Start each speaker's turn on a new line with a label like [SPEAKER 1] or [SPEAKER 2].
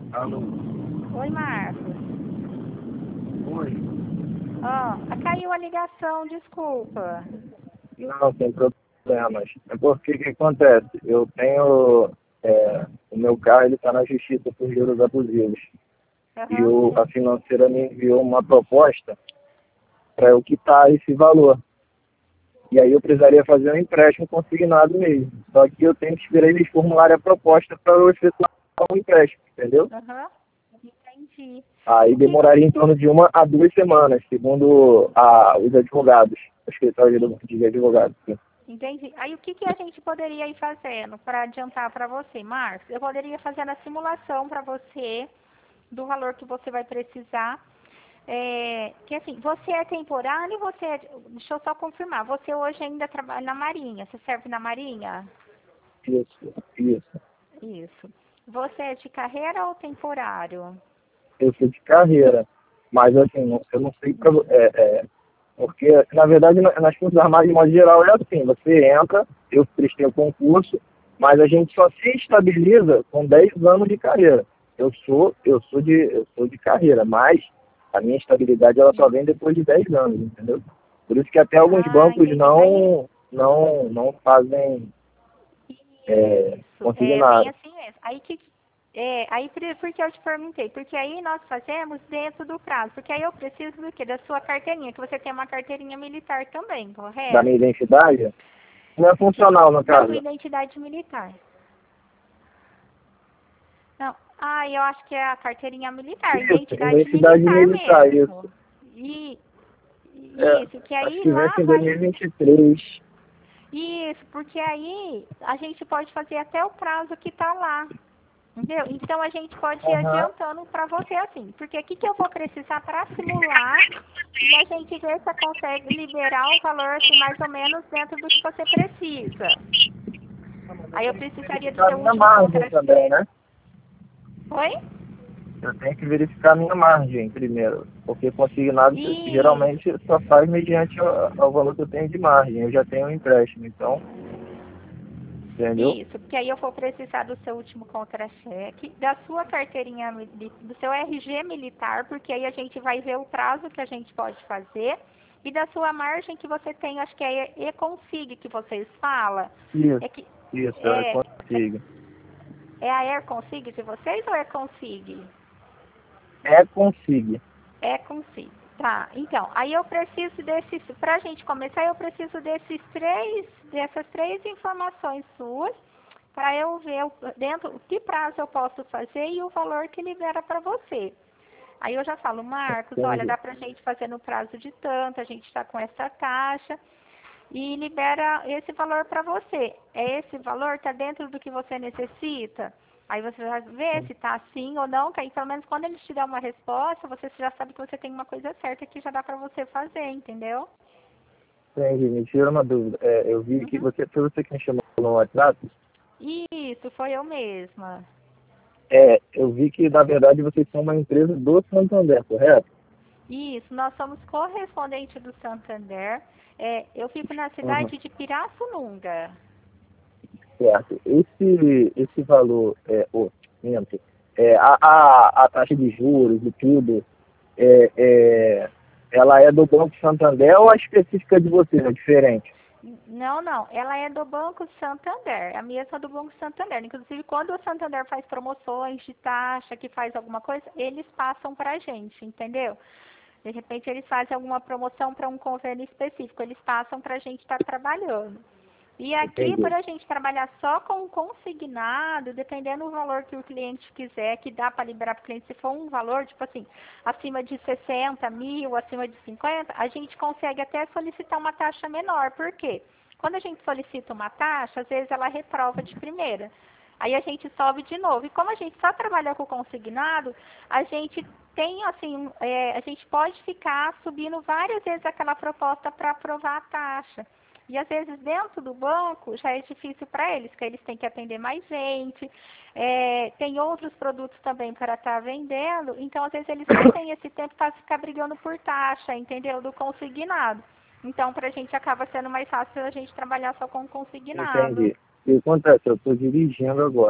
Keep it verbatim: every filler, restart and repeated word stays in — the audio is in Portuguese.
[SPEAKER 1] Alô?
[SPEAKER 2] Oi, Marcos.
[SPEAKER 1] Oi?
[SPEAKER 2] Ó, caiu a ligação, desculpa.
[SPEAKER 1] Não, tem problemas. É porque o que acontece? Eu tenho... é, o meu carro ele está na justiça por juros abusivos. E
[SPEAKER 2] Aham,
[SPEAKER 1] o, a
[SPEAKER 2] sim.
[SPEAKER 1] financeira me enviou uma proposta para eu quitar esse valor. E aí eu precisaria fazer um empréstimo consignado mesmo. Só que eu tenho que esperar eles formularem a proposta para eu efetuar o empréstimo, entendeu?
[SPEAKER 2] Aham, entendi.
[SPEAKER 1] Aí
[SPEAKER 2] O que que...
[SPEAKER 1] demoraria em torno de uma a duas semanas, segundo a, os advogados, o escritório de de advogados. Sim.
[SPEAKER 2] Entendi. Aí o que, que a gente poderia ir fazendo para adiantar para você, Marcos? Eu poderia fazer a simulação para você do valor que você vai precisar. É, que assim, você é temporário, você é, deixa eu só confirmar, você hoje ainda trabalha na Marinha, você serve na Marinha?
[SPEAKER 1] Isso, isso.
[SPEAKER 2] Isso. Você é de carreira ou temporário?
[SPEAKER 1] Eu sou de carreira, mas assim, não- eu não sei pra, é, é, porque, na verdade, na- nas Forças Armadas, de modo geral, é assim, você entra, eu prestei o concurso, mas a gente só se estabiliza com dez anos de carreira. Eu sou, eu sou de, eu sou de carreira, mas a minha estabilidade ela só vem depois de dez anos, entendeu? Por isso que até alguns
[SPEAKER 2] Ah,
[SPEAKER 1] bancos
[SPEAKER 2] entendi. Aí,
[SPEAKER 1] não, não, não fazem é,
[SPEAKER 2] isso, é bem
[SPEAKER 1] consignado.
[SPEAKER 2] assim mesmo. Aí que é, aí por por que eu te perguntei? Porque aí nós fazemos dentro do prazo. Porque aí eu preciso do quê? Da sua carteirinha, que você tem uma carteirinha militar também,
[SPEAKER 1] Da minha
[SPEAKER 2] correto?
[SPEAKER 1] identidade, não é
[SPEAKER 2] Sim,
[SPEAKER 1] funcional, no
[SPEAKER 2] da sua
[SPEAKER 1] caso.
[SPEAKER 2] identidade militar. Não, ah, eu acho que é a carteirinha militar,
[SPEAKER 1] Isso,
[SPEAKER 2] identidade
[SPEAKER 1] identidade
[SPEAKER 2] militar
[SPEAKER 1] militar,
[SPEAKER 2] mesmo.
[SPEAKER 1] isso.
[SPEAKER 2] E
[SPEAKER 1] É,
[SPEAKER 2] isso, que
[SPEAKER 1] acho
[SPEAKER 2] aí
[SPEAKER 1] que vence
[SPEAKER 2] lá
[SPEAKER 1] em
[SPEAKER 2] vai.
[SPEAKER 1] dois mil e vinte e três.
[SPEAKER 2] Isso, porque aí a gente pode fazer até o prazo que está lá. Entendeu? Então a gente pode ir
[SPEAKER 1] Aham.
[SPEAKER 2] adiantando para você assim. Porque o que, que eu vou precisar para simular e a gente ver se consegue liberar o valor assim, mais ou menos dentro do que você precisa.
[SPEAKER 1] Mas eu
[SPEAKER 2] Aí eu
[SPEAKER 1] tenho que
[SPEAKER 2] precisaria do
[SPEAKER 1] verificar a
[SPEAKER 2] seu
[SPEAKER 1] minha
[SPEAKER 2] último
[SPEAKER 1] margem também,
[SPEAKER 2] contra-cheque.
[SPEAKER 1] né?
[SPEAKER 2] Oi?
[SPEAKER 1] Eu tenho que verificar a minha margem primeiro. Porque consignado
[SPEAKER 2] Isso.
[SPEAKER 1] geralmente só faz mediante o, o valor que eu tenho de margem. Eu já tenho um empréstimo, então, entendeu?
[SPEAKER 2] Isso, porque aí eu vou precisar do seu último contra-cheque, da sua carteirinha, mili- do seu R G militar, porque aí a gente vai ver o prazo que a gente pode fazer, e da sua margem que você tem, acho que é E-Config que vocês falam.
[SPEAKER 1] Isso,
[SPEAKER 2] É, que,
[SPEAKER 1] isso, eu
[SPEAKER 2] é, é,
[SPEAKER 1] consigo.
[SPEAKER 2] é a Air-Config de vocês ou é Config?
[SPEAKER 1] É consigo.
[SPEAKER 2] É Config. Tá, então, aí eu preciso desses, pra gente começar, eu preciso desses três, dessas três informações suas, para eu ver o- dentro que prazo eu posso fazer e o valor que libera para você. Aí eu já falo, Marcos, olha,
[SPEAKER 1] Entendi.
[SPEAKER 2] dá para a gente fazer no prazo de tanto, a gente está com essa taxa e libera esse valor para você. É esse valor, está dentro do que você necessita? Aí você vai ver se está assim ou não, que aí pelo menos quando eles te dão uma resposta, você já sabe que você tem uma coisa certa que já dá para você fazer, entendeu?
[SPEAKER 1] Entendi, me tira uma dúvida. É, eu vi que
[SPEAKER 2] Uhum.
[SPEAKER 1] você, foi você que me chamou no WhatsApp.
[SPEAKER 2] Isso, foi eu mesma.
[SPEAKER 1] É, eu vi que, na verdade, vocês são uma empresa do Santander, correto?
[SPEAKER 2] Isso, nós somos correspondente do Santander. É, eu fico na
[SPEAKER 1] Uhum.
[SPEAKER 2] cidade de Pirassununga.
[SPEAKER 1] Certo. Esse, esse valor, é, o, minto, é, a, a, a taxa de juros e tudo, é, é, ela é do Banco Santander ou a específica de vocês é diferente?
[SPEAKER 2] Não, não, ela é do Banco Santander, a mesma do Banco Santander. Inclusive, quando o Santander faz promoções de taxa, que faz alguma coisa, eles passam para a gente, entendeu? De repente, eles fazem alguma promoção para um convênio específico, eles passam para a gente estar trabalhando. E aqui, por
[SPEAKER 1] Entendi.
[SPEAKER 2] a gente trabalhar só com consignado, dependendo do valor que o cliente quiser, que dá para liberar para o cliente, se for um valor, tipo assim, acima de sessenta mil, acima de cinquenta, a gente consegue até solicitar uma taxa menor. Por quê? Quando a gente solicita uma taxa, às vezes ela reprova de primeira. Aí a gente sobe de novo. E como a gente só trabalha com consignado, a gente tem, assim, é, a gente pode ficar subindo várias vezes aquela proposta para aprovar a taxa. E às vezes dentro do banco já é difícil para eles, porque eles têm que atender mais gente, é, tem outros produtos também para estar vendendo, então às vezes eles não têm esse tempo para ficar brigando por taxa, entendeu? Do consignado. Então para a gente acaba sendo mais fácil a gente trabalhar só com consignado.
[SPEAKER 1] Entendi. E acontece, eu estou dirigindo agora.